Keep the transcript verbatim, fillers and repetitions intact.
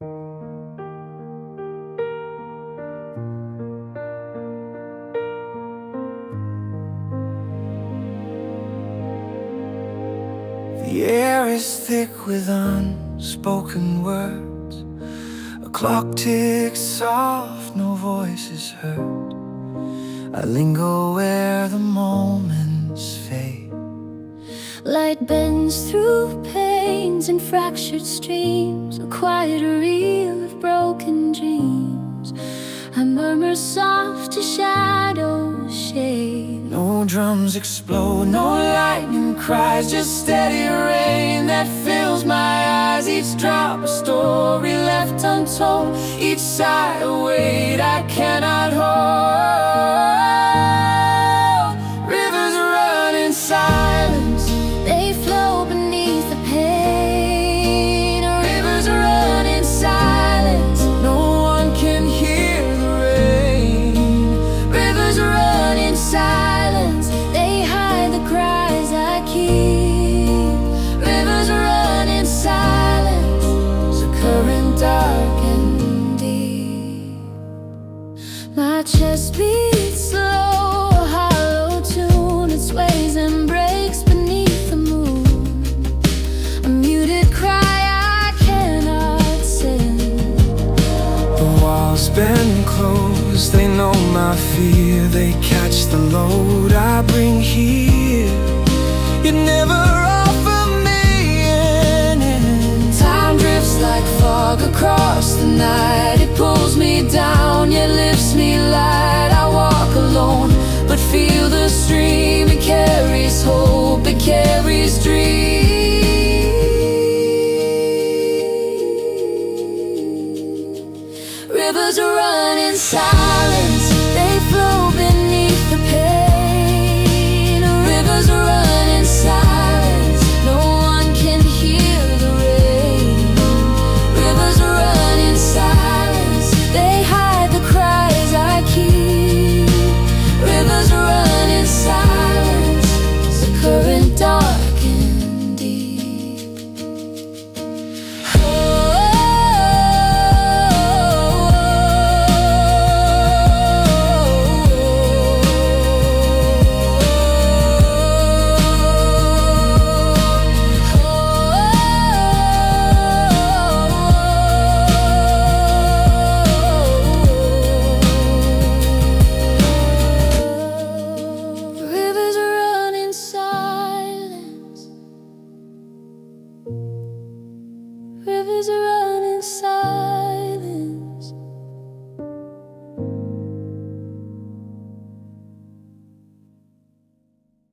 The air is thick with unspoken words. A clock ticks soft, no voice is heard. I linger where the moments fade. Light bends through panes and fractured streams, a quiet reel of broken dreams. I murmur soft as shadows shade. No drums explode, no lightning cries, just steady rain that fills my eyes. Each drop a story left untold, each sigh a weight I cannot hold. Rivers run in silence, they flow beneath the pain. Rivers run in silence, no one can hear the rain. rivers run in silence, they hide the cries I keep. Rivers run in silence, a current dark and deep. My chest beats slow, a hollow tune, it sways and breaks beneath the moon. A muted cry I cannot send. The walls bend close, they know my fear. They catch the load I bring here. You never offer me an end. Time drifts like fog across the night. It pulls me down, yet lifts me light. I walk alone, but feel the stream. It carries hope, it carries dream. Rivers run in silence.